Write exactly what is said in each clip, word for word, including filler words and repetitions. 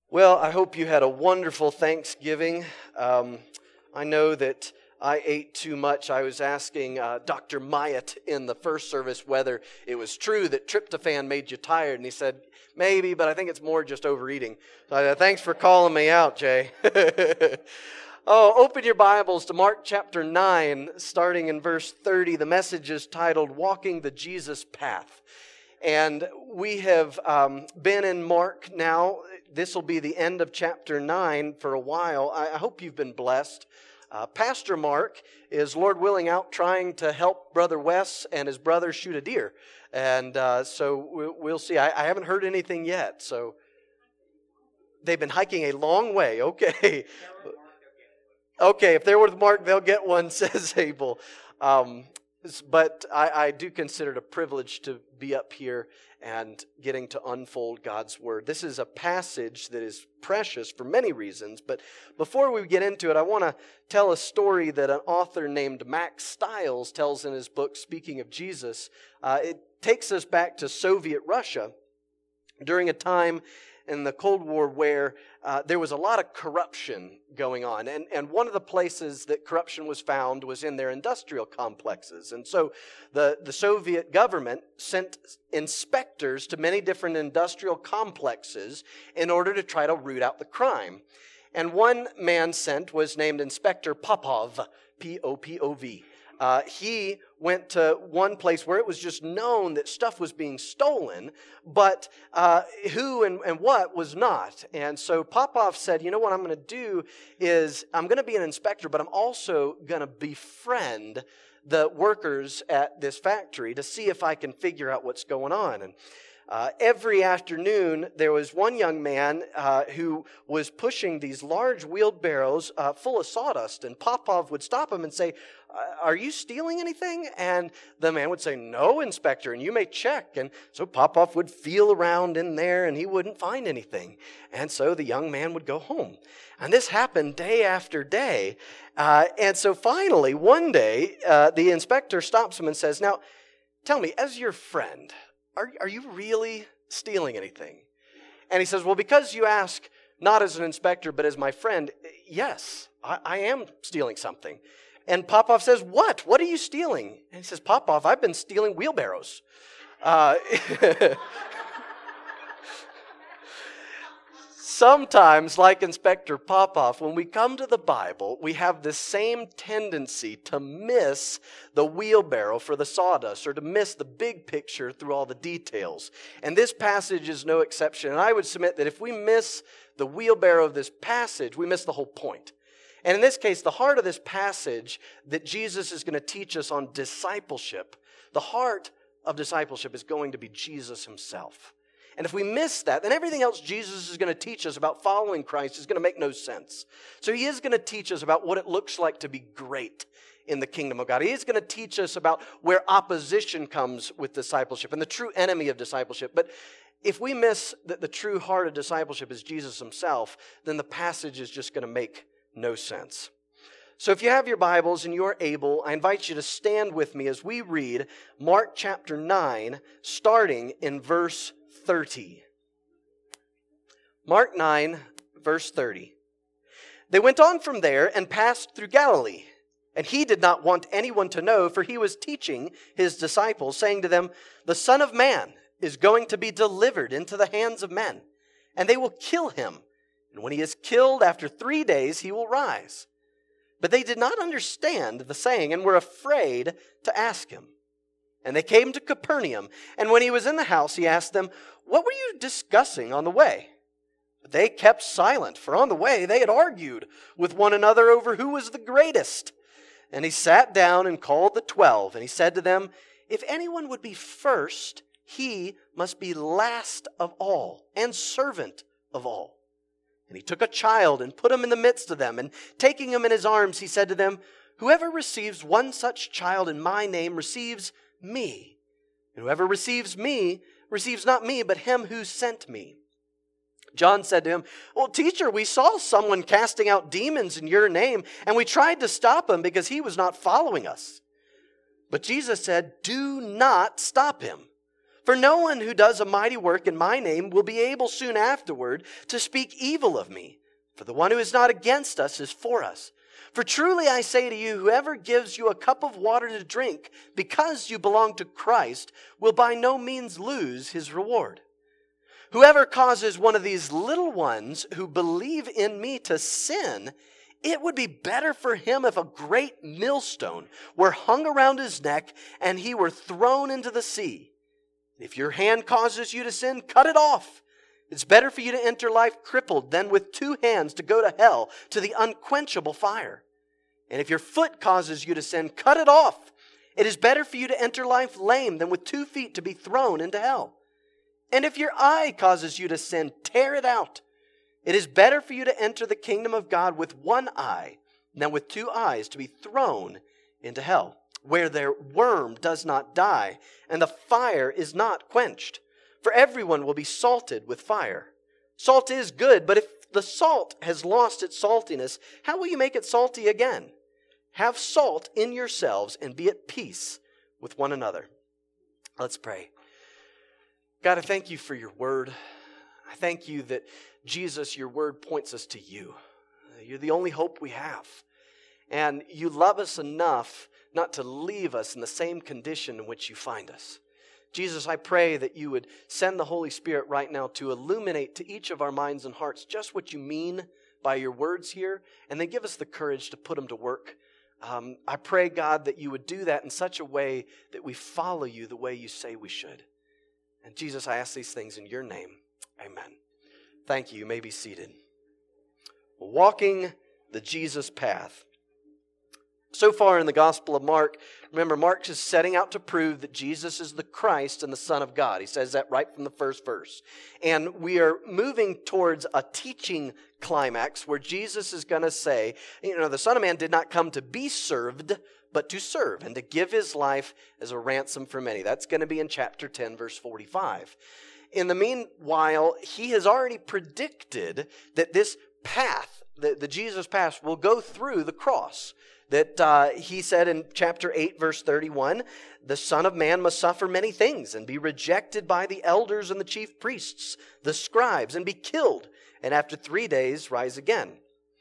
Well, I hope you had a wonderful Thanksgiving. Um, I know that I ate too much. I was asking uh, Doctor Myatt in the first service whether it was true that tryptophan made you tired, and he said, maybe, but I think it's more just overeating. So uh, thanks for calling me out, Jay. Oh, open your Bibles to Mark chapter nine, starting in verse thirty. The message is titled, Walking the Jesus Path. And we have um, been in Mark now. This will be the end of chapter nine for a while. I, I hope you've been blessed. Uh, Pastor Mark is, Lord willing, out trying to help Brother Wes and his brother shoot a deer. And uh, so we'll, we'll see. I, I haven't heard anything yet. So they've been hiking a long way. Okay. Okay, if they're with Mark, they'll get one, says Abel. Um, but I, I do consider it a privilege to be up here and getting to unfold God's Word. This is a passage that is precious for many reasons, but before we get into it, I want to tell a story that an author named Max Stiles tells in his book, Speaking of Jesus. Uh, it takes us back to Soviet Russia during a time in the Cold War where uh, there was a lot of corruption going on. And, and one of the places that corruption was found was in their industrial complexes. And so the, the Soviet government sent inspectors to many different industrial complexes in order to try to root out the crime. And one man sent was named Inspector Popov, P O P O V. Uh, he went to one place where it was just known that stuff was being stolen, but uh, who and, and what was not. And so Popov said, you know what I'm going to do is I'm going to be an inspector, but I'm also going to befriend the workers at this factory to see if I can figure out what's going on. And Uh, every afternoon, there was one young man uh, who was pushing these large wheelbarrows uh, full of sawdust, and Popov would stop him and say, are you stealing anything? And the man would say, no, Inspector, and you may check. And so Popov would feel around in there, and he wouldn't find anything. And so the young man would go home. And this happened day after day. Uh, and so finally, one day, uh, the inspector stops him and says, now, tell me, as your friend, Are, are you really stealing anything? And he says, well, because you ask not as an inspector, but as my friend, yes, I, I am stealing something. And Popov says, what? What are you stealing? And he says, Popov, I've been stealing wheelbarrows. Uh, Sometimes, like Inspector Popov, when we come to the Bible, we have the same tendency to miss the wheelbarrow for the sawdust or to miss the big picture through all the details. And this passage is no exception. And I would submit that if we miss the wheelbarrow of this passage, we miss the whole point. And in this case, the heart of this passage that Jesus is going to teach us on discipleship, the heart of discipleship is going to be Jesus himself. And if we miss that, then everything else Jesus is going to teach us about following Christ is going to make no sense. So he is going to teach us about what it looks like to be great in the kingdom of God. He is going to teach us about where opposition comes with discipleship and the true enemy of discipleship. But if we miss that the true heart of discipleship is Jesus himself, then the passage is just going to make no sense. So if you have your Bibles and you're able, I invite you to stand with me as we read Mark chapter nine, starting in verse thirty. Mark nine, verse thirty. They went on from there and passed through Galilee, and he did not want anyone to know, for he was teaching his disciples, saying to them, the Son of Man is going to be delivered into the hands of men, and they will kill him. And when he is killed, after three days he will rise. But they did not understand the saying, and were afraid to ask him. And they came to Capernaum, and when he was in the house, he asked them, what were you discussing on the way? But they kept silent, for on the way they had argued with one another over who was the greatest. And he sat down and called the twelve, and he said to them, if anyone would be first, he must be last of all, and servant of all. And he took a child and put him in the midst of them, and taking him in his arms, he said to them, whoever receives one such child in my name receives me. And whoever receives me receives not me, but him who sent me. John said to him, well, teacher, we saw someone casting out demons in your name, and we tried to stop him because he was not following us. But Jesus said, do not stop him, For no one who does a mighty work in my name will be able soon afterward to speak evil of me. For the one who is not against us is for us. For truly I say to you, whoever gives you a cup of water to drink because you belong to Christ will by no means lose his reward. Whoever causes one of these little ones who believe in me to sin, it would be better for him if a great millstone were hung around his neck and he were thrown into the sea. If your hand causes you to sin, cut it off. It's better for you to enter life crippled than with two hands to go to hell, to the unquenchable fire. And if your foot causes you to sin, cut it off. It is better for you to enter life lame than with two feet to be thrown into hell. And if your eye causes you to sin, tear it out. It is better for you to enter the kingdom of God with one eye than with two eyes to be thrown into hell, where their worm does not die, and the fire is not quenched. For everyone will be salted with fire. Salt is good, but if the salt has lost its saltiness, how will you make it salty again? Have salt in yourselves and be at peace with one another. Let's pray. God, I thank you for your word. I thank you that, Jesus, your word points us to you. You're the only hope we have. And you love us enough not to leave us in the same condition in which you find us. Jesus, I pray that you would send the Holy Spirit right now to illuminate to each of our minds and hearts just what you mean by your words here, and then give us the courage to put them to work. Um, I pray, God, that you would do that in such a way that we follow you the way you say we should. And Jesus, I ask these things in your name. Amen. Thank you. You may be seated. Walking the Jesus path. So far in the Gospel of Mark, remember, Mark is setting out to prove that Jesus is the Christ and the Son of God. He says that right from the first verse. And we are moving towards a teaching climax where Jesus is going to say, you know, the Son of Man did not come to be served, but to serve and to give his life as a ransom for many. That's going to be in chapter ten, verse forty-five. In the meanwhile, he has already predicted that this path, the, the Jesus path, will go through the cross. That uh, he said in chapter eight, verse thirty-one, the Son of Man must suffer many things and be rejected by the elders and the chief priests, the scribes, and be killed, and after three days rise again.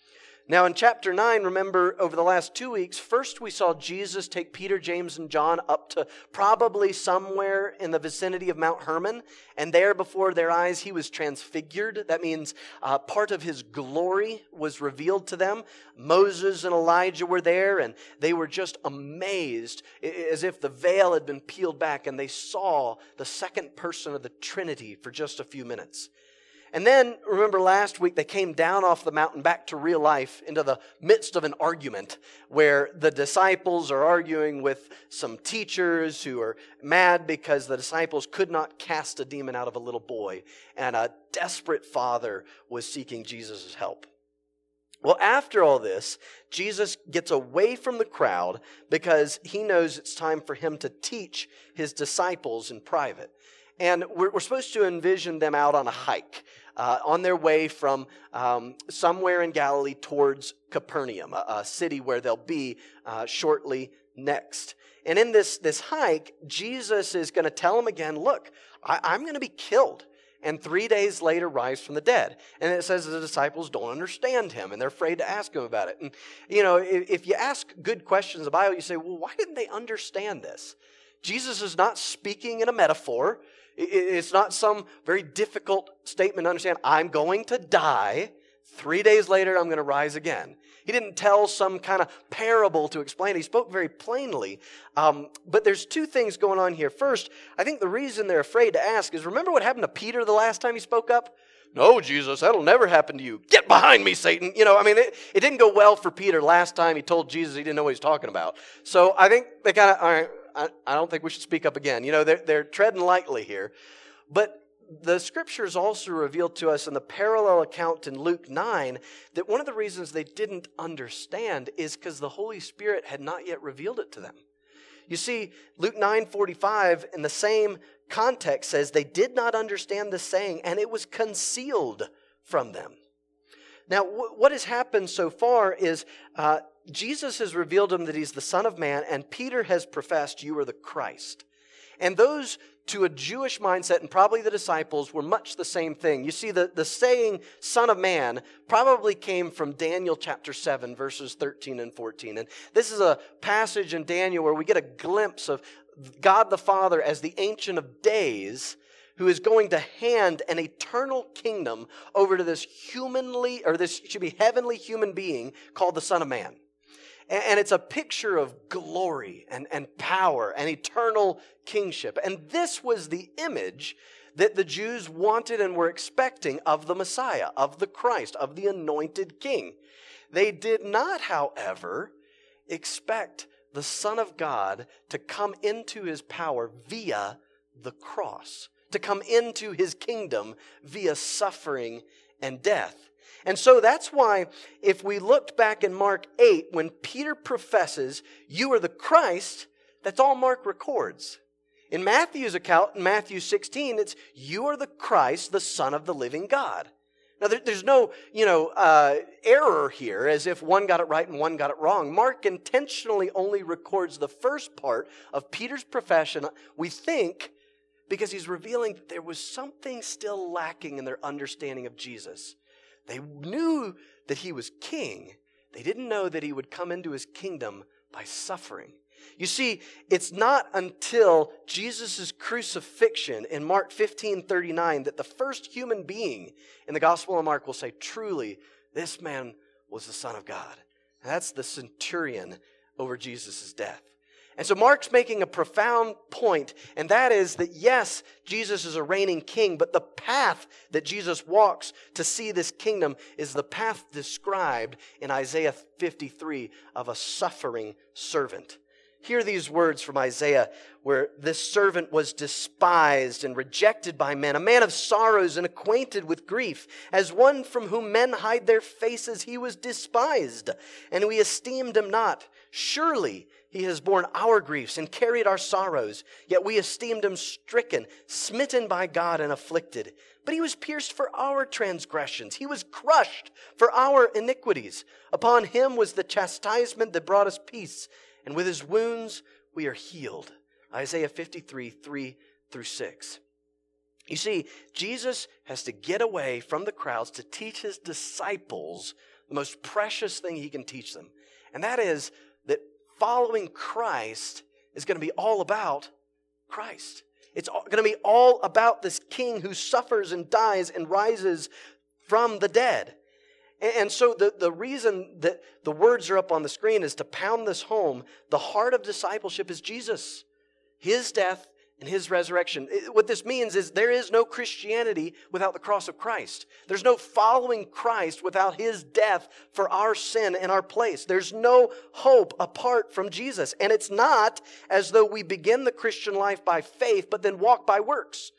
Now in chapter nine, remember, over the last two weeks, first we saw Jesus take Peter, James, and John up to probably somewhere in the vicinity of Mount Hermon, and there before their eyes he was transfigured. That means uh, part of his glory was revealed to them. Moses and Elijah were there, and they were just amazed, as if the veil had been peeled back, and they saw the second person of the Trinity for just a few minutes. And then, remember last week, they came down off the mountain back to real life into the midst of an argument where the disciples are arguing with some teachers who are mad because the disciples could not cast a demon out of a little boy, and a desperate father was seeking Jesus' help. Well, after all this, Jesus gets away from the crowd because he knows it's time for him to teach his disciples in private. And we're, we're supposed to envision them out on a hike, uh, on their way from um, somewhere in Galilee towards Capernaum, a, a city where they'll be uh, shortly next. And in this, this hike, Jesus is going to tell them again, look, I, I'm going to be killed, and three days later rise from the dead. And it says the disciples don't understand him, and they're afraid to ask him about it. And, you know, if, if you ask good questions in the Bible, you say, well, why didn't they understand this? Jesus is not speaking in a metaphor. It's not some very difficult statement to understand. I'm going to die. Three days later, I'm going to rise again. He didn't tell some kind of parable to explain it. He spoke very plainly. Um, but there's two things going on here. First, I think the reason they're afraid to ask is, remember what happened to Peter the last time he spoke up? No, Jesus, that'll never happen to you. Get behind me, Satan. You know, I mean, it, it didn't go well for Peter last time he told Jesus he didn't know what he was talking about. So I think they kind of, all right, I, I don't think we should speak up again. You know, they're, they're treading lightly here. But the scriptures also reveal to us in the parallel account in Luke nine that one of the reasons they didn't understand is because the Holy Spirit had not yet revealed it to them. You see, Luke nine forty-five in the same context says they did not understand the saying, and it was concealed from them. Now, w- what has happened so far is uh, Jesus has revealed to him that he's the Son of Man, and Peter has professed, you are the Christ. And those to a Jewish mindset, and probably the disciples, were much the same thing. You see, the, the saying, Son of Man, probably came from Daniel chapter seven, verses thirteen and fourteen. And this is a passage in Daniel where we get a glimpse of God the Father as the Ancient of Days, who is going to hand an eternal kingdom over to this humanly, or this should be heavenly human being called the Son of Man. And it's a picture of glory and, and power and eternal kingship. And this was the image that the Jews wanted and were expecting of the Messiah, of the Christ, of the anointed king. They did not, however, expect the Son of God to come into his power via the cross, to come into his kingdom via suffering and death. And so that's why if we looked back in Mark eight, when Peter professes, you are the Christ, that's all Mark records. In Matthew's account, in Matthew sixteen, it's you are the Christ, the Son of the living God. Now, there, there's no, you know, uh, error here, as if one got it right and one got it wrong. Mark intentionally only records the first part of Peter's profession, we think, because he's revealing that there was something still lacking in their understanding of Jesus. They knew that he was king. They didn't know that he would come into his kingdom by suffering. You see, it's not until Jesus' crucifixion in Mark fifteen thirty-nine that the first human being in the Gospel of Mark will say, truly, this man was the Son of God. And that's the centurion over Jesus' death. And so Mark's making a profound point, and that is that yes, Jesus is a reigning king, but the path that Jesus walks to see this kingdom is the path described in Isaiah fifty-three of a suffering servant. Hear these words from Isaiah, where this servant was despised and rejected by men, a man of sorrows and acquainted with grief. As one from whom men hide their faces, he was despised, and we esteemed him not. Surely he has borne our griefs and carried our sorrows, yet we esteemed him stricken, smitten by God and afflicted. But he was pierced for our transgressions. He was crushed for our iniquities. Upon him was the chastisement that brought us peace, and with his wounds we are healed. Isaiah fifty-three, three through six. You see, Jesus has to get away from the crowds to teach his disciples the most precious thing he can teach them. And that is that following Christ is going to be all about Christ. It's going to be all about this king who suffers and dies and rises from the dead. And so the, the reason that the words are up on the screen is to pound this home. The heart of discipleship is Jesus, his death and his resurrection. What this means is there is no Christianity without the cross of Christ. There's no following Christ without his death for our sin and our place. There's no hope apart from Jesus. And it's not as though we begin the Christian life by faith, but then walk by works.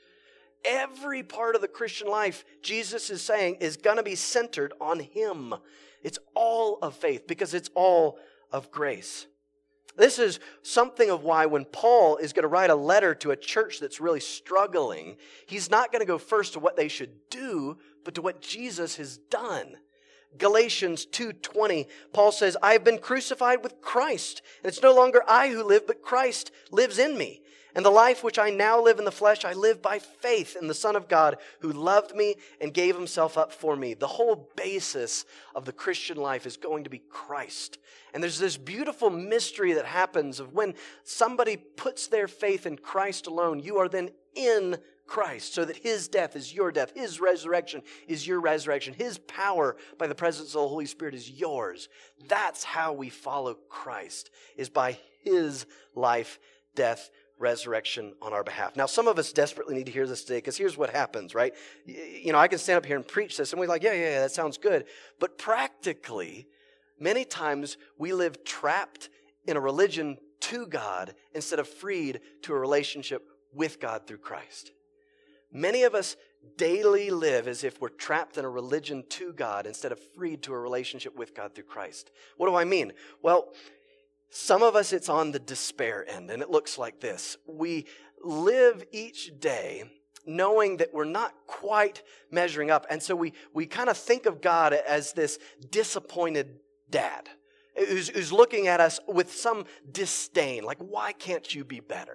Every part of the Christian life, Jesus is saying, is going to be centered on him. It's all of faith because it's all of grace. This is something of why when Paul is going to write a letter to a church that's really struggling, he's not going to go first to what they should do, but to what Jesus has done. Galatians two twenty, Paul says, I have been crucified with Christ, and it's no longer I who live, but Christ lives in me. And the life which I now live in the flesh, I live by faith in the Son of God who loved me and gave himself up for me. The whole basis of the Christian life is going to be Christ. And there's this beautiful mystery that happens of when somebody puts their faith in Christ alone, you are then in Christ, so that his death is your death, his resurrection is your resurrection, his power by the presence of the Holy Spirit is yours. That's how we follow Christ, is by his life, death, resurrection on our behalf. Now, some of us desperately need to hear this today, because here's what happens, right? You know, I can stand up here and preach this, and we're like, yeah, yeah, yeah, that sounds good. But practically, many times we live trapped in a religion to God instead of freed to a relationship with God through Christ. Many of us daily live as if we're trapped in a religion to God instead of freed to a relationship with God through Christ. What do I mean? Well, some of us, it's on the despair end, and it looks like this. We live each day knowing that we're not quite measuring up, and so we, we kind of think of God as this disappointed dad who's, who's looking at us with some disdain, like, why can't you be better?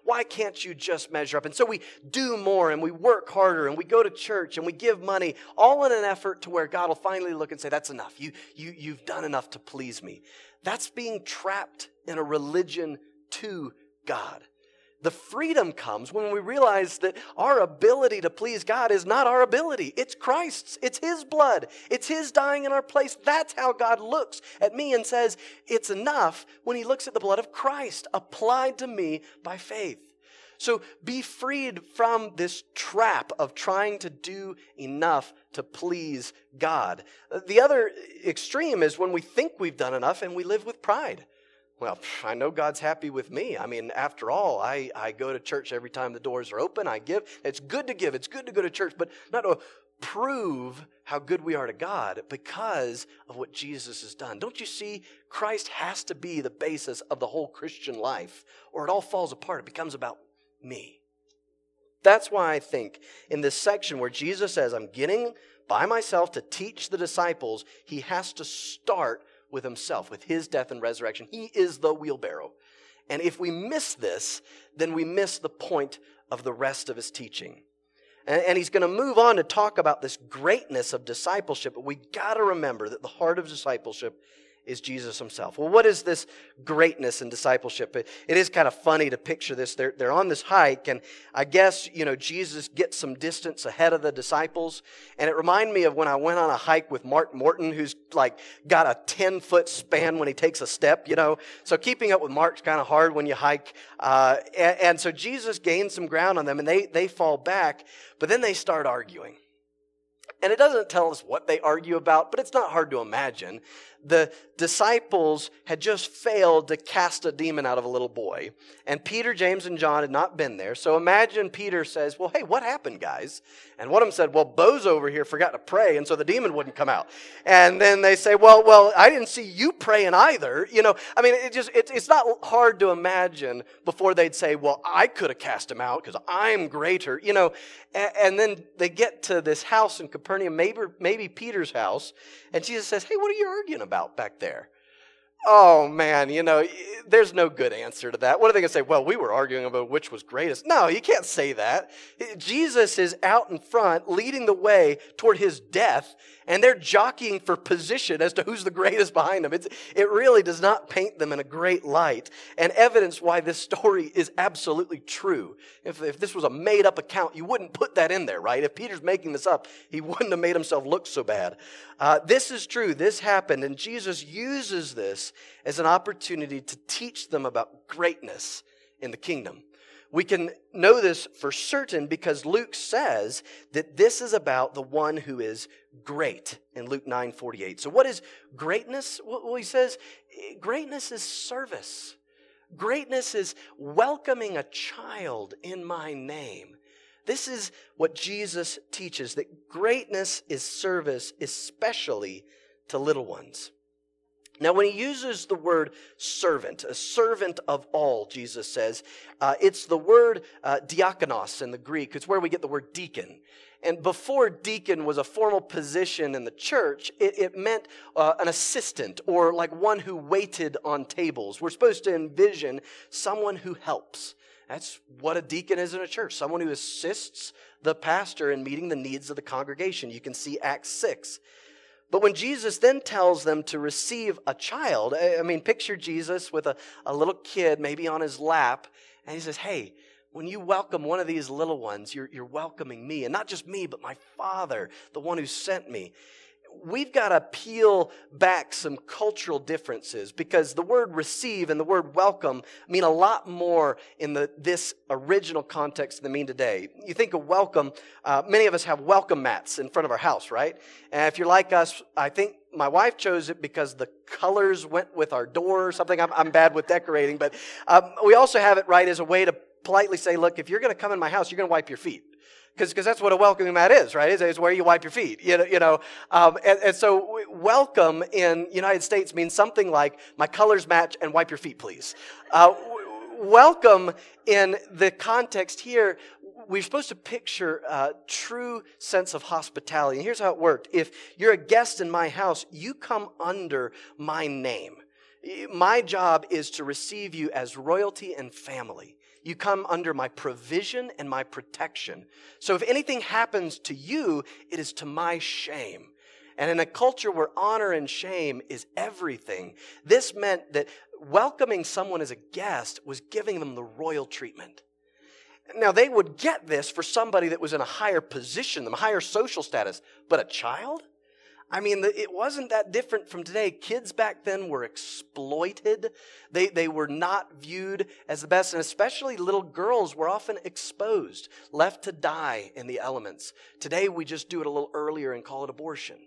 Why can't you just measure up? And so we do more and we work harder and we go to church and we give money, all in an effort to where God will finally look and say, that's enough. You, you, you've done enough to please me. That's being trapped in a religion to God. The freedom comes when we realize that our ability to please God is not our ability. It's Christ's. It's His blood. It's His dying in our place. That's how God looks at me and says, it's enough when He looks at the blood of Christ applied to me by faith. So be freed from this trap of trying to do enough to please God. The other extreme is when we think we've done enough and we live with pride. Well, I know God's happy with me. I mean, after all, I, I go to church every time the doors are open. I give. It's good to give. It's good to go to church, but not to prove how good we are to God because of what Jesus has done. Don't you see? Christ has to be the basis of the whole Christian life, or it all falls apart. It becomes about me. That's why I think in this section where Jesus says, I'm getting by myself to teach the disciples, He has to start with Himself, with His death and resurrection. He is the wheelbarrow. And if we miss this, then we miss the point of the rest of His teaching. And, and He's going to move on to talk about this greatness of discipleship, but we've got to remember that the heart of discipleship is Jesus Himself. Well, what is this greatness in discipleship? It, it is kind of funny to picture this. They're, they're on this hike, and I guess, you know, Jesus gets some distance ahead of the disciples. And it reminded me of when I went on a hike with Mark Morton, who's like got a ten-foot span when he takes a step, you know. So keeping up with Mark's kind of hard when you hike. Uh, and, and so Jesus gains some ground on them, and they, they fall back, but then they start arguing. And it doesn't tell us what they argue about, but it's not hard to imagine. The disciples had just failed to cast a demon out of a little boy. And Peter, James, and John had not been there. So imagine Peter says, well, hey, what happened, guys? And one of them said, well, Bo's over here forgot to pray, and so the demon wouldn't come out. And then they say, well, well, I didn't see you praying either. You know, I mean, it just it, it's not hard to imagine before they'd say, well, I could have cast him out because I'm greater. You know, and, and then they get to this house in Capernaum, maybe, maybe Peter's house, and Jesus says, hey, what are you arguing about back there? Oh, man, you know, there's no good answer to that. What are they going to say? Well, we were arguing about which was greatest. No, you can't say that. Jesus is out in front, leading the way toward His death, and they're jockeying for position as to who's the greatest behind them. It's, it really does not paint them in a great light, and evidence why this story is absolutely true. If, if this was a made-up account, you wouldn't put that in there, right? If Peter's making this up, he wouldn't have made himself look so bad. Uh, this is true. This happened, and Jesus uses this as an opportunity to teach them about greatness in the kingdom. We can know this for certain because Luke says that this is about the one who is great in Luke nine forty-eight. So what is greatness? Well, he says greatness is service. Greatness is welcoming a child in my name. This is what Jesus teaches, that greatness is service, especially to little ones. Now, when he uses the word servant, a servant of all, Jesus says, uh, it's the word uh, diakonos in the Greek. It's where we get the word deacon. And before deacon was a formal position in the church, it, it meant uh, an assistant or like one who waited on tables. We're supposed to envision someone who helps. That's what a deacon is in a church, someone who assists the pastor in meeting the needs of the congregation. You can see Acts six. But when Jesus then tells them to receive a child, I mean, picture Jesus with a, a little kid maybe on his lap, and he says, hey, when you welcome one of these little ones, you're, you're welcoming me, and not just me, but my Father, the one who sent me. We've got to peel back some cultural differences because the word receive and the word welcome mean a lot more in the this original context than they mean today. You think of welcome, uh, many of us have welcome mats in front of our house, right? And if you're like us, I think my wife chose it because the colors went with our door or something. I'm, I'm bad with decorating, but um, we also have it right as a way to politely say, look, if you're going to come in my house, you're going to wipe your feet. Because that's what a welcoming mat is, right? Is, is where you wipe your feet, you know. You know, um, and, and so welcome in United States means something like my colors match and wipe your feet, please. Uh, welcome in the context here, we're supposed to picture a true sense of hospitality. And here's how it worked. If you're a guest in my house, you come under my name. My job is to receive you as royalty and family. You come under my provision and my protection. So if anything happens to you, it is to my shame. And in a culture where honor and shame is everything, this meant that welcoming someone as a guest was giving them the royal treatment. Now, they would get this for somebody that was in a higher position, a higher social status, but a child? I mean, it wasn't that different from today. Kids back then were exploited. They, they were not viewed as the best, and especially little girls were often exposed, left to die in the elements. Today, we just do it a little earlier and call it abortion.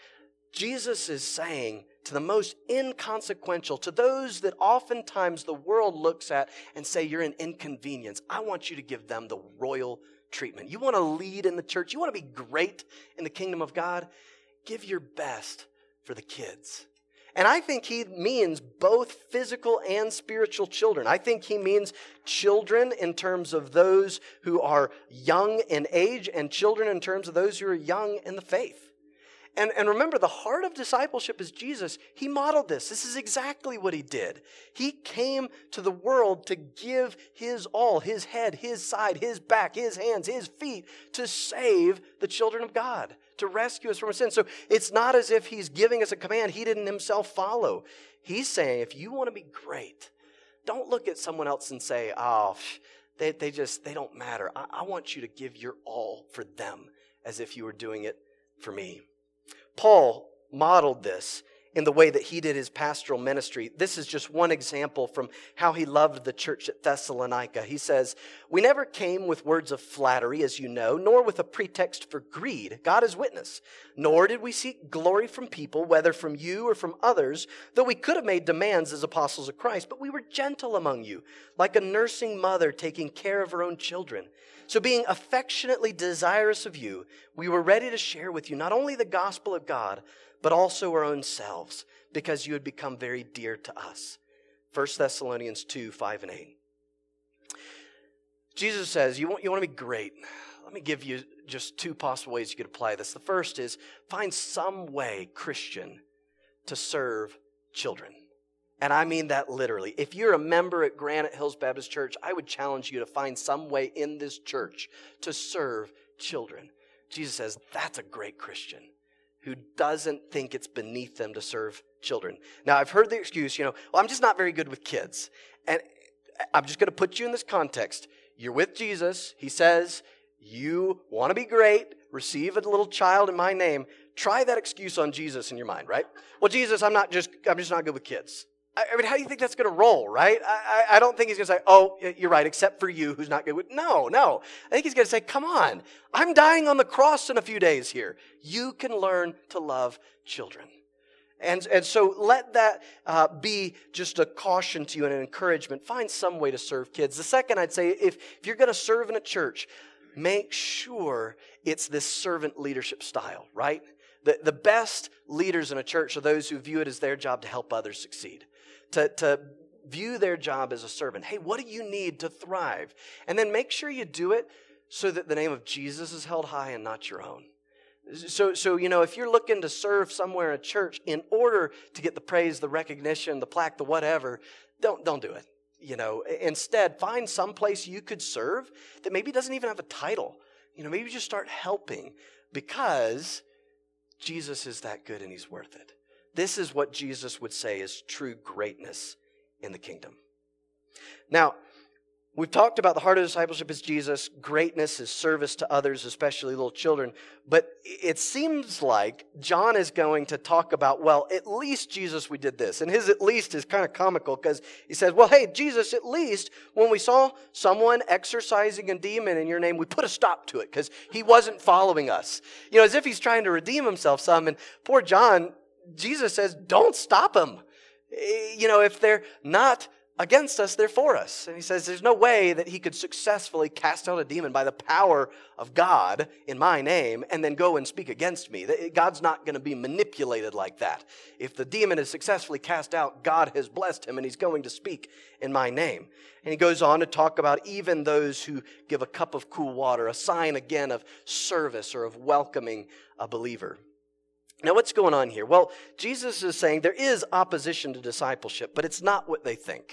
Jesus is saying to the most inconsequential, to those that oftentimes the world looks at and say, you're an inconvenience, I want you to give them the royal treatment. You want to lead in the church? You want to be great in the kingdom of God? Give your best for the kids. And I think he means both physical and spiritual children. I think he means children in terms of those who are young in age and children in terms of those who are young in the faith. And, and remember, the heart of discipleship is Jesus. He modeled this. This is exactly what he did. He came to the world to give his all, his head, his side, his back, his hands, his feet, to save the children of God, to rescue us from our sin. So it's not as if he's giving us a command he didn't himself follow. He's saying, if you want to be great, don't look at someone else and say, oh, they, they just, they don't matter. I, I want you to give your all for them as if you were doing it for me. Paul modeled this in the way that he did his pastoral ministry. This is just one example from how he loved the church at Thessalonica. He says, we never came with words of flattery, as you know, nor with a pretext for greed. God is witness. Nor did we seek glory from people, whether from you or from others, though we could have made demands as apostles of Christ. But we were gentle among you, like a nursing mother taking care of her own children. So being affectionately desirous of you, we were ready to share with you not only the gospel of God, but also our own selves, because you had become very dear to us. First Thessalonians two, five and eight. Jesus says, you want, you want to be great. Let me give you just two possible ways you could apply this. The first is find some way, Christian, to serve children. And I mean that literally. If you're a member at Granite Hills Baptist Church, I would challenge you to find some way in this church to serve children. Jesus says, that's a great Christian who doesn't think it's beneath them to serve children. Now, I've heard the excuse, you know, well, I'm just not very good with kids. And I'm just going to put you in this context. You're with Jesus. He says, you want to be great, receive a little child in my name. Try that excuse on Jesus in your mind, right? Well, Jesus, I'm not just, I'm just not good with kids. I mean, how do you think that's going to roll, right? I, I don't think he's going to say, oh, you're right, except for you who's not good with... No, no. I think he's going to say, come on, I'm dying on the cross in a few days here. You can learn to love children. And, and so let that uh, be just a caution to you and an encouragement. Find some way to serve kids. The second, I'd say, if, if you're going to serve in a church, make sure it's this servant leadership style, right? The, the best leaders in a church are those who view it as their job to help others succeed. To, to view their job as a servant. Hey, what do you need to thrive? And then make sure you do it so that the name of Jesus is held high and not your own. So, so you know, if you're looking to serve somewhere in a church in order to get the praise, the recognition, the plaque, the whatever, don't, don't do it. You know, instead, find some place you could serve that maybe doesn't even have a title. You know, maybe just start helping because Jesus is that good and he's worth it. This is what Jesus would say is true greatness in the kingdom. Now, we've talked about the heart of discipleship is Jesus. Greatness is service to others, especially little children. But it seems like John is going to talk about, well, at least Jesus, we did this. And his at least is kind of comical because he says, well, hey, Jesus, at least when we saw someone exorcising a demon in your name, we put a stop to it because he wasn't following us. You know, as if he's trying to redeem himself some. And poor John, Jesus says, don't stop them. You know, if they're not against us, they're for us. And he says there's no way that he could successfully cast out a demon by the power of God in my name and then go and speak against me. God's not going to be manipulated like that. If the demon is successfully cast out, God has blessed him and he's going to speak in my name. And he goes on to talk about even those who give a cup of cool water, a sign again of service or of welcoming a believer. Now, what's going on here? Well, Jesus is saying there is opposition to discipleship, but it's not what they think.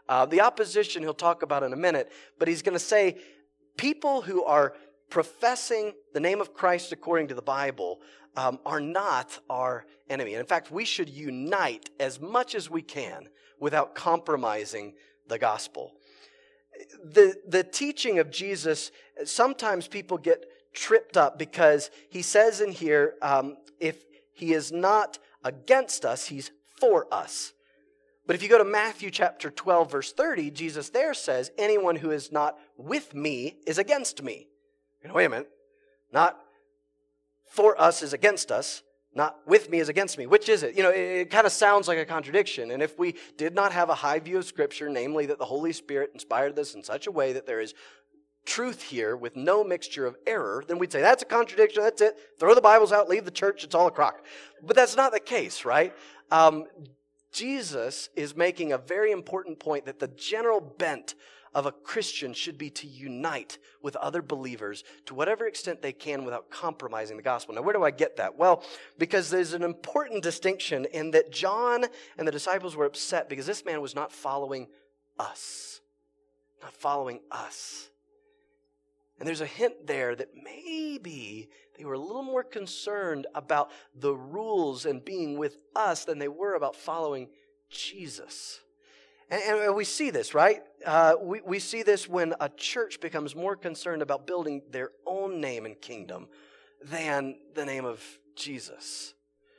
Uh, the opposition he'll talk about in a minute, but he's going to say people who are professing the name of Christ according to the Bible um, are not our enemy. And in fact, we should unite as much as we can without compromising the gospel. The, the teaching of Jesus, sometimes people get tripped up because he says in here, um, if he is not against us, he's for us. But if you go to Matthew chapter twelve, verse thirty, Jesus there says, anyone who is not with me is against me. You know, wait a minute. Not for us is against us. Not with me is against me. Which is it? You know, it, it kind of sounds like a contradiction. And if we did not have a high view of Scripture, namely that the Holy Spirit inspired this in such a way that there is truth here with no mixture of error, then we'd say that's a contradiction, that's it. Throw the Bibles out, leave the church, it's all a crock. But that's not the case, right? Um, Jesus is making a very important point that the general bent of a Christian should be to unite with other believers to whatever extent they can without compromising the gospel. Now, where do I get that? Well, because there's an important distinction in that John and the disciples were upset because this man was not following us. Not following us. And there's a hint there that maybe they were a little more concerned about the rules and being with us than they were about following Jesus. And, and we see this, right? Uh, we, we see this when a church becomes more concerned about building their own name and kingdom than the name of Jesus.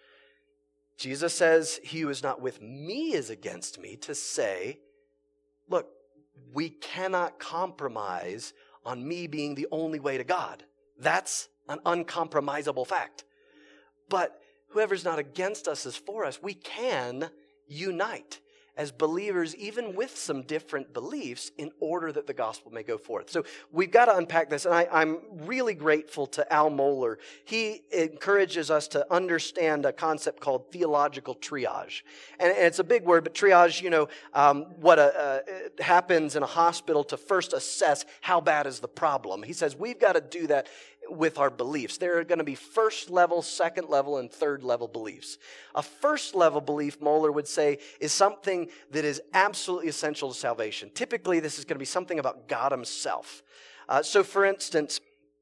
Jesus says, he who is not with me is against me, to say, look, we cannot compromise on me being the only way to God. That's an uncompromisable fact. But whoever's not against us is for us. We can unite as believers, even with some different beliefs, in order that the gospel may go forth. So we've got to unpack this, and I, I'm really grateful to Al Mohler. He encourages us to understand a concept called theological triage. And, and it's a big word, but triage, you know, um, what a, uh, happens in a hospital to first assess how bad is the problem. He says we've got to do that with our beliefs. There are going to be first level, second level, and third level beliefs. A first level belief, Mohler would say, is something that is absolutely essential to salvation. Typically, this is going to be something about God himself. Uh, so, for instance,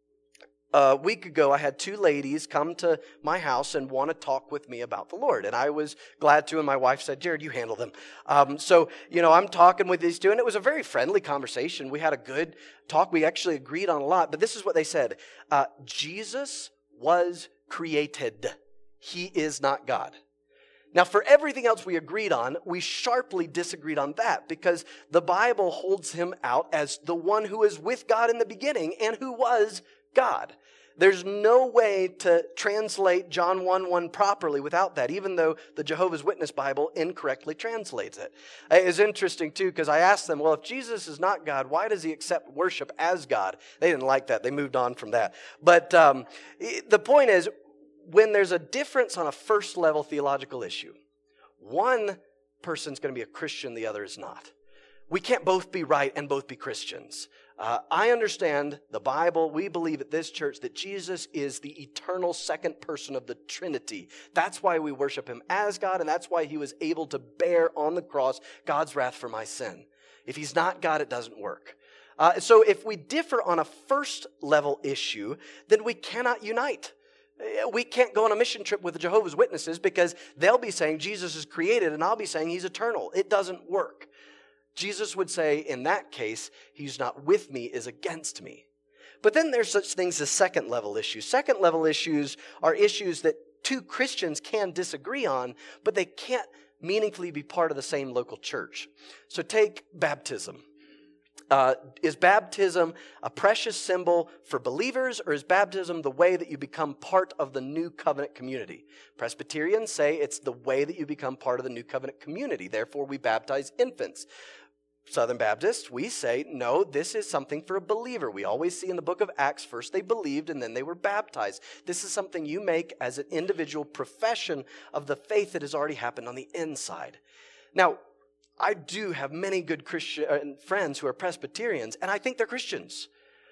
a week ago, I had two ladies come to my house and want to talk with me about the Lord. And I was glad to, and my wife said, Jared, you handle them. Um, so, you know, I'm talking with these two, and it was a very friendly conversation. We had a good talk. We actually agreed on a lot. But this is what they said. Uh, Jesus was created. He is not God. Now, for everything else we agreed on, we sharply disagreed on that because the Bible holds him out as the one who was with God in the beginning and who was God. There's no way to translate John one one properly without that, even though the Jehovah's Witness Bible incorrectly translates it. It's interesting, too, because I asked them, well, if Jesus is not God, why does he accept worship as God? They didn't like that. They moved on from that. But um, the point is, when there's a difference on a first-level theological issue, one person's going to be a Christian, the other is not. We can't both be right and both be Christians. Uh, I understand the Bible. We believe at this church that Jesus is the eternal second person of the Trinity. That's why we worship him as God, and that's why he was able to bear on the cross God's wrath for my sin. If he's not God, it doesn't work. Uh, so if we differ on a first level issue, then we cannot unite. We can't go on a mission trip with the Jehovah's Witnesses because they'll be saying Jesus is created and I'll be saying he's eternal. It doesn't work. Jesus would say, in that case, he's not with me, is against me. But then there's such things as second level issues. Second level issues are issues that two Christians can disagree on, but they can't meaningfully be part of the same local church. So take baptism. Uh, is baptism a precious symbol for believers, or is baptism the way that you become part of the new covenant community? Presbyterians say it's the way that you become part of the new covenant community. Therefore, we baptize infants. Southern Baptists, we say, no, this is something for a believer. We always see in the book of Acts, first they believed and then they were baptized. This is something you make as an individual profession of the faith that has already happened on the inside. Now, I do have many good Christian friends who are Presbyterians, and I think they're Christians.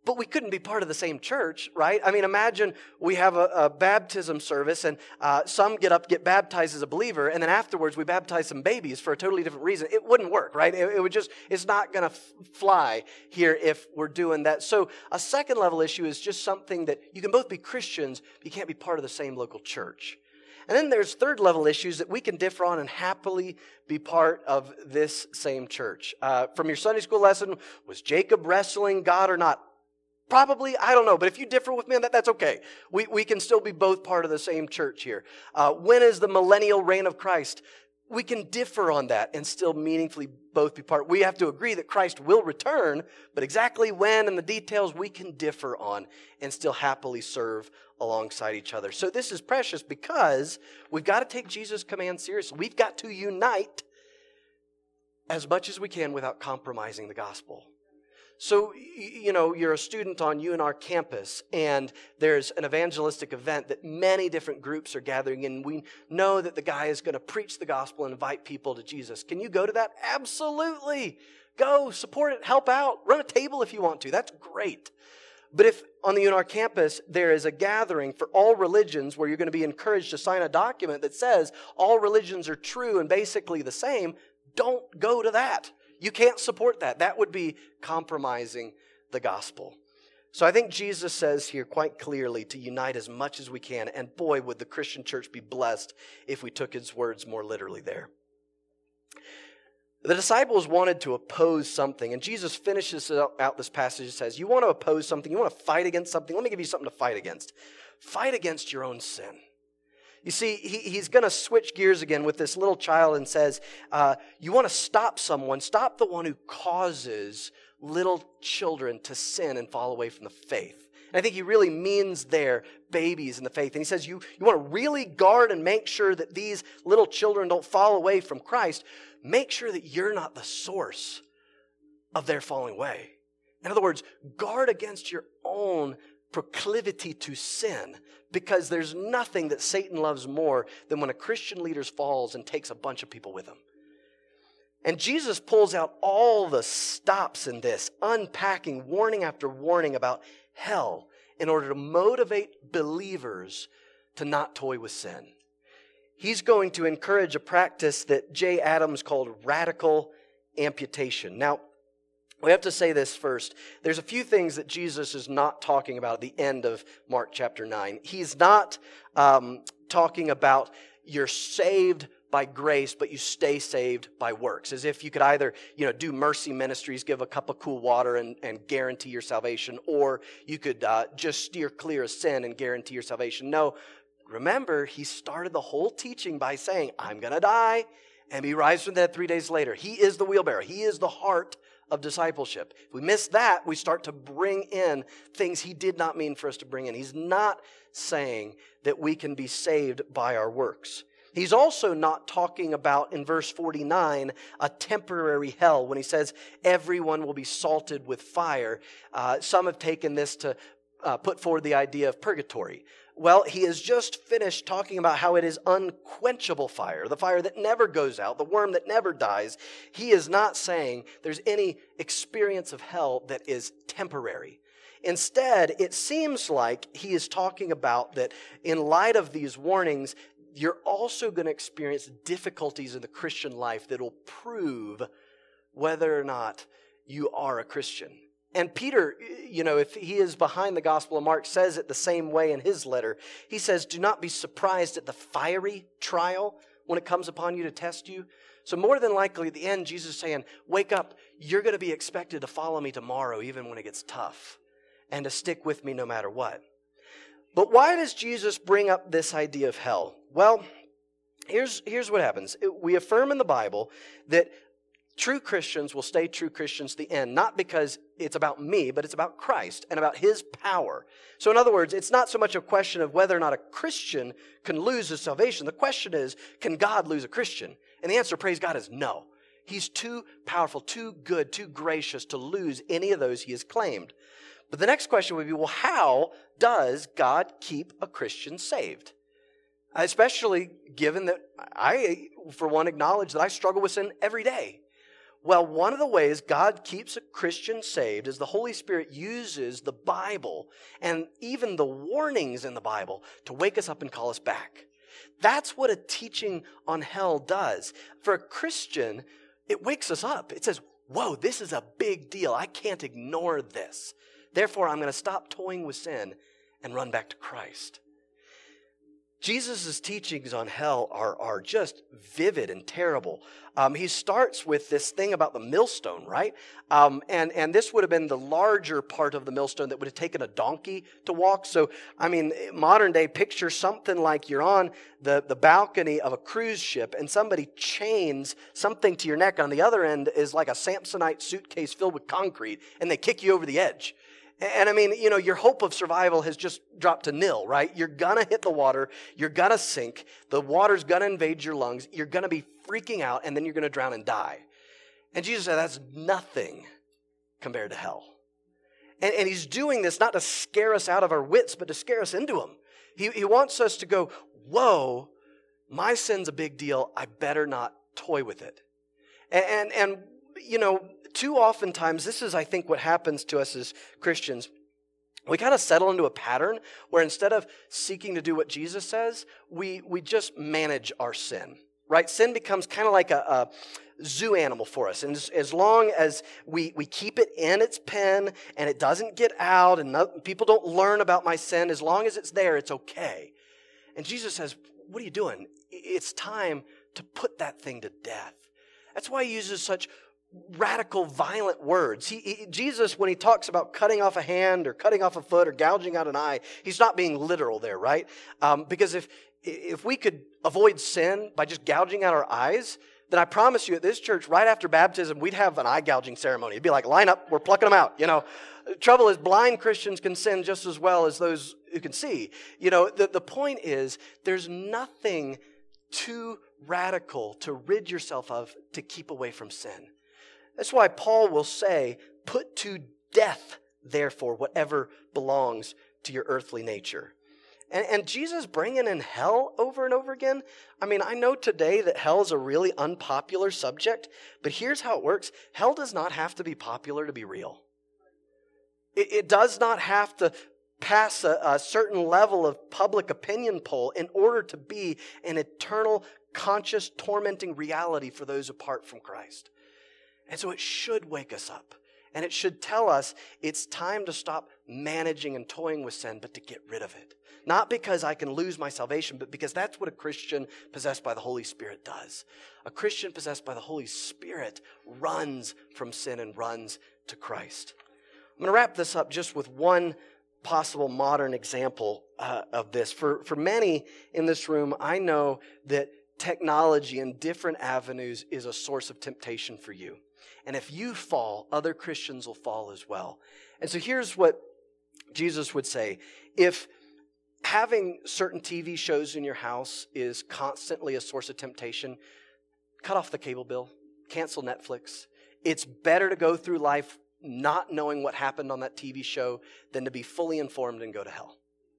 but we couldn't be part of the same church, right? I mean, imagine we have a, a baptism service and uh, some get up, get baptized as a believer, and then afterwards we baptize some babies for a totally different reason. It wouldn't work, right? It, it would just, it's not going to f- fly here if we're doing that. So a second level issue is just something that you can both be Christians, but you can't be part of the same local church. And then there's third level issues that we can differ on and happily be part of this same church. Uh, from your Sunday school lesson, was Jacob wrestling God or not? Probably, I don't know. But if you differ with me on that, that's okay. We we can still be both part of the same church here. Uh, when is the millennial reign of Christ? We can differ on that and still meaningfully both be part. We have to agree that Christ will return, but exactly when and the details we can differ on and still happily serve alongside each other. So this is precious because we've got to take Jesus' command seriously. We've got to unite as much as we can without compromising the gospel. So, you know, you're a student on U N R campus, and there's an evangelistic event that many different groups are gathering in. We know that the guy is going to preach the gospel and invite people to Jesus. Can you go to that? Absolutely. Go, support it, help out, run a table if you want to. That's great. But if on the U N R campus there is a gathering for all religions where you're going to be encouraged to sign a document that says all religions are true and basically the same, don't go to that. You can't support that. That would be compromising the gospel. So I think Jesus says here quite clearly to unite as much as we can. And boy, would the Christian church be blessed if we took his words more literally there. The disciples wanted to oppose something. And Jesus finishes out this passage and says, you want to oppose something? You want to fight against something? Let me give you something to fight against. Fight against your own sin. You see, he, he's going to switch gears again with this little child and says, uh, you want to stop someone, stop the one who causes little children to sin and fall away from the faith. And I think he really means there babies in the faith. And he says, you, you want to really guard and make sure that these little children don't fall away from Christ. Make sure that you're not the source of their falling away. In other words, guard against your own proclivity to sin, because there's nothing that Satan loves more than when a Christian leader falls and takes a bunch of people with him. And Jesus pulls out all the stops in this, unpacking warning after warning about hell in order to motivate believers to not toy with sin. He's going to encourage a practice that Jay Adams called radical amputation. Now, we have to say this first. There's a few things that Jesus is not talking about at the end of Mark chapter nine. He's not um, talking about you're saved by grace, but you stay saved by works. As if you could either, you know, do mercy ministries, give a cup of cool water and, and guarantee your salvation, or you could uh, just steer clear of sin and guarantee your salvation. No, remember, he started the whole teaching by saying, I'm going to die and be raised from the dead three days later. He is the wheelbarrow. He is the heart of discipleship. If we miss that, we start to bring in things he did not mean for us to bring in. He's not saying that we can be saved by our works. He's also not talking about, in verse forty-nine, a temporary hell when he says everyone will be salted with fire. Uh, some have taken this to uh, put forward the idea of purgatory. Well, he has just finished talking about how it is unquenchable fire, the fire that never goes out, the worm that never dies. He is not saying there's any experience of hell that is temporary. Instead, it seems like he is talking about that in light of these warnings, you're also going to experience difficulties in the Christian life that will prove whether or not you are a Christian. And Peter, you know, if he is behind the Gospel of Mark, says it the same way in his letter. He says, do not be surprised at the fiery trial when it comes upon you to test you. So more than likely at the end, Jesus is saying, wake up, you're going to be expected to follow me tomorrow even when it gets tough and to stick with me no matter what. But why does Jesus bring up this idea of hell? Well, here's, here's what happens. We affirm in the Bible that true Christians will stay true Christians to the end, not because it's about me, but it's about Christ and about his power. So in other words, it's not so much a question of whether or not a Christian can lose his salvation. The question is, can God lose a Christian? And the answer, praise God, is no. He's too powerful, too good, too gracious to lose any of those he has claimed. But the next question would be, well, how does God keep a Christian saved? Especially given that I, for one, acknowledge that I struggle with sin every day. Well, one of the ways God keeps a Christian saved is the Holy Spirit uses the Bible and even the warnings in the Bible to wake us up and call us back. That's what a teaching on hell does. For a Christian, it wakes us up. It says, whoa, this is a big deal. I can't ignore this. Therefore, I'm going to stop toying with sin and run back to Christ. Jesus' teachings on hell are, are just vivid and terrible. Um, he starts with this thing about the millstone, right? Um, and, and this would have been the larger part of the millstone that would have taken a donkey to walk. So, I mean, modern day, picture something like you're on the, the balcony of a cruise ship and somebody chains something to your neck. On the other end is like a Samsonite suitcase filled with concrete, and they kick you over the edge. And I mean, you know, your hope of survival has just dropped to nil, right? You're going to hit the water. You're going to sink. The water's going to invade your lungs. You're going to be freaking out, and then you're going to drown and die. And Jesus said that's nothing compared to hell. And, and he's doing this not to scare us out of our wits, but to scare us into him. He, he wants us to go, whoa, my sin's a big deal. I better not toy with it. And, and, and you know, too oftentimes, this is, I think, what happens to us as Christians. We kind of settle into a pattern where instead of seeking to do what Jesus says, we, we just manage our sin, right? Sin becomes kind of like a, a zoo animal for us. And as, as long as we, we keep it in its pen and it doesn't get out and no, people don't learn about my sin, as long as it's there, it's okay. And Jesus says, what are you doing? It's time to put that thing to death. That's why he uses such radical, violent words. He, he, Jesus, when he talks about cutting off a hand or cutting off a foot or gouging out an eye, he's not being literal there, right? Um, because if if we could avoid sin by just gouging out our eyes, then I promise you at this church, right after baptism, we'd have an eye gouging ceremony. It'd be like, line up, we're plucking them out, you know. The trouble is, blind Christians can sin just as well as those who can see. You know, the, the point is, there's nothing too radical to rid yourself of to keep away from sin. That's why Paul will say, put to death, therefore, whatever belongs to your earthly nature. And, and Jesus bringing in hell over and over again, I mean, I know today that hell is a really unpopular subject, but here's how it works. Hell does not have to be popular to be real. It, it does not have to pass a, a certain level of public opinion poll in order to be an eternal, conscious, tormenting reality for those apart from Christ. And so it should wake us up. And it should tell us it's time to stop managing and toying with sin, but to get rid of it. Not because I can lose my salvation, but because that's what a Christian possessed by the Holy Spirit does. A Christian possessed by the Holy Spirit runs from sin and runs to Christ. I'm going to wrap this up just with one possible modern example uh, of this. For, for many in this room, I know that technology in different avenues is a source of temptation for you. And if you fall, other Christians will fall as well. And so here's what Jesus would say. If having certain T V shows in your house is constantly a source of temptation, cut off the cable bill, cancel Netflix. It's better to go through life not knowing what happened on that T V show than to be fully informed and go to hell.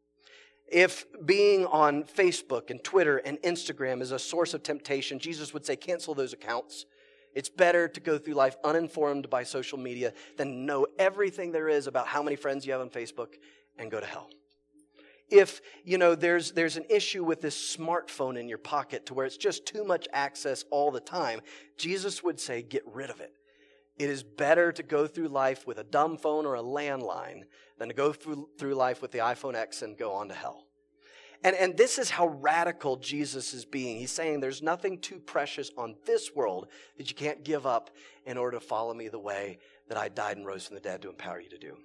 If being on Facebook and Twitter and Instagram is a source of temptation, Jesus would say cancel those accounts. It's better to go through life uninformed by social media than know everything there is about how many friends you have on Facebook and go to hell. If, you know, there's there's an issue with this smartphone in your pocket to where it's just too much access all the time, Jesus would say get rid of it. It is better to go through life with a dumb phone or a landline than to go through, through life with the iPhone X and go on to hell. And, and this is how radical Jesus is being. He's saying there's nothing too precious on this world that you can't give up in order to follow me the way that I died and rose from the dead to empower you to do.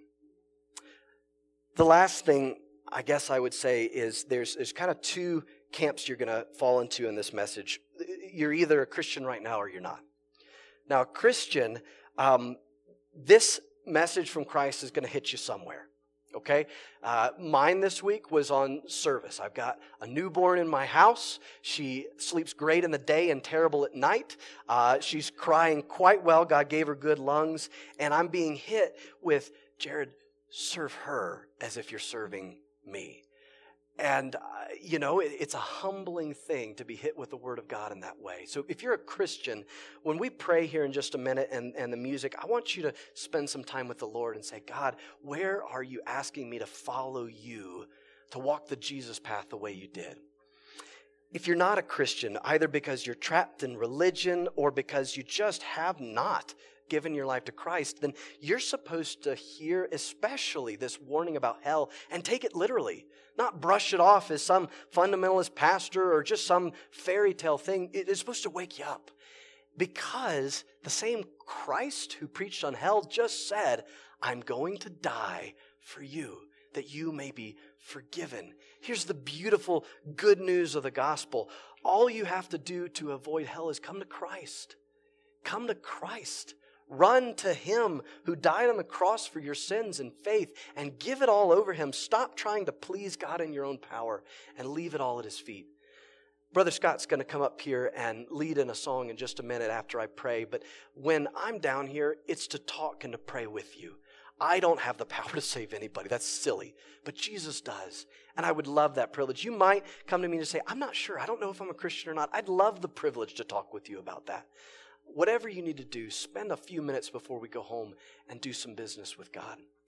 The last thing I guess I would say is there's, there's kind of two camps you're going to fall into in this message. You're either a Christian right now or you're not. Now, a Christian, um, this message from Christ is going to hit you somewhere. Okay, uh, mine this week was on service. I've got a newborn in my house. She sleeps great in the day and terrible at night. Uh, she's crying quite well. God gave her good lungs. And I'm being hit with, Jared, serve her as if you're serving me. And, uh, you know, it, it's a humbling thing to be hit with the Word of God in that way. So if you're a Christian, when we pray here in just a minute and, and the music, I want you to spend some time with the Lord and say, God, where are you asking me to follow you, to walk the Jesus path the way you did? If you're not a Christian, either because you're trapped in religion or because you just have not given your life to Christ, then you're supposed to hear especially this warning about hell and take it literally. Not brush it off as some fundamentalist pastor or just some fairy tale thing. It is supposed to wake you up. Because the same Christ who preached on hell just said, I'm going to die for you, that you may be forgiven. Here's the beautiful good news of the gospel. All you have to do to avoid hell is come to Christ. Come to Christ. Run to Him who died on the cross for your sins in faith and give it all over Him. Stop trying to please God in your own power and leave it all at His feet. Brother Scott's going to come up here and lead in a song in just a minute after I pray. But when I'm down here, it's to talk and to pray with you. I don't have the power to save anybody. That's silly. But Jesus does. And I would love that privilege. You might come to me and say, I'm not sure. I don't know if I'm a Christian or not. I'd love the privilege to talk with you about that. Whatever you need to do, spend a few minutes before we go home and do some business with God.